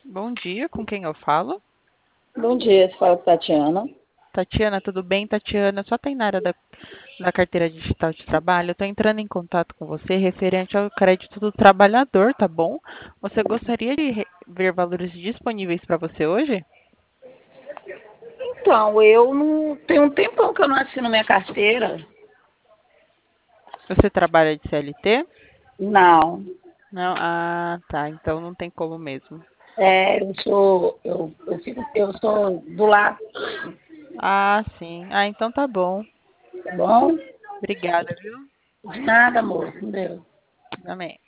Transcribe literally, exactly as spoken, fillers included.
Bom dia, com quem eu falo? Bom dia, você fala com Tatiana. Tatiana, tudo bem? Tatiana, só tem na área da, da carteira digital de trabalho. Eu estou entrando em contato com você referente ao crédito do trabalhador, tá bom? Você gostaria de re- ver valores disponíveis para você hoje? Então, eu não tenho um tempão que eu não assino minha carteira. Você trabalha de C L T? Não. Não? Ah, tá. Então não tem como mesmo. É, eu sou, eu, eu, fico, eu sou do lar, Ah, sim. Ah, então tá bom. tá bom? Obrigada, viu? De nada, amor. Com Deus. Amém.